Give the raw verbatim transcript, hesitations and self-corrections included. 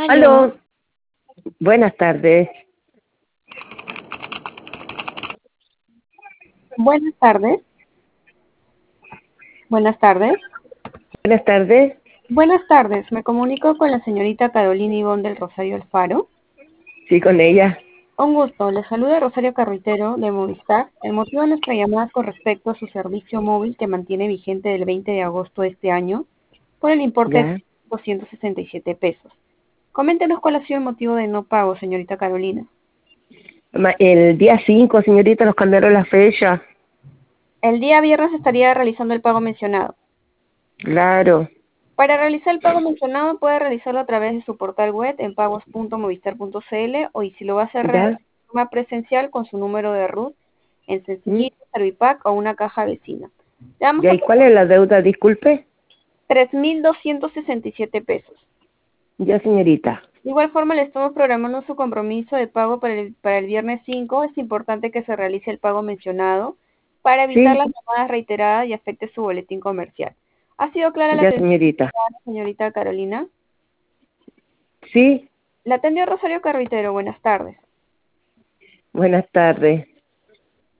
Aló, Aló, buenas tardes. buenas tardes. Buenas tardes. Buenas tardes. Buenas tardes. Me comunico con la señorita Carolina Ivonne del Rosario Alfaro. Sí, con ella. Un gusto. Le saluda Rosario Carruitero de Movistar. El motivo de nuestra llamada es con respecto a su servicio móvil que mantiene vigente del veinte de agosto de este año por el importe de Ya. doscientos sesenta y siete pesos. Coméntenos cuál ha sido el motivo de no pago, señorita Carolina. Ma- El día cinco, señorita, nos cambiaron la fecha. El día viernes estaría realizando el pago mencionado. Claro. Para realizar el pago mencionado puede realizarlo a través de su portal web en pagos punto movistar punto cl o y si lo va a hacer de ¿Ya? forma presencial con su número de RUT en ¿Mm? Sencillito, Servipack o una caja vecina. Le vamos ¿Ya? a ¿Y cuál pagar es la deuda? Disculpe. tres mil doscientos sesenta y siete pesos. Ya, señorita. De igual forma le estamos programando su compromiso de pago para el, para el viernes cinco. Es importante que se realice el pago mencionado para evitar Sí, las llamadas reiteradas y afecte su boletín comercial. ¿Ha sido clara la ya, atención, señorita. señorita Carolina? Sí, La atendió Rosario Carruitero. Buenas tardes. buenas tardes.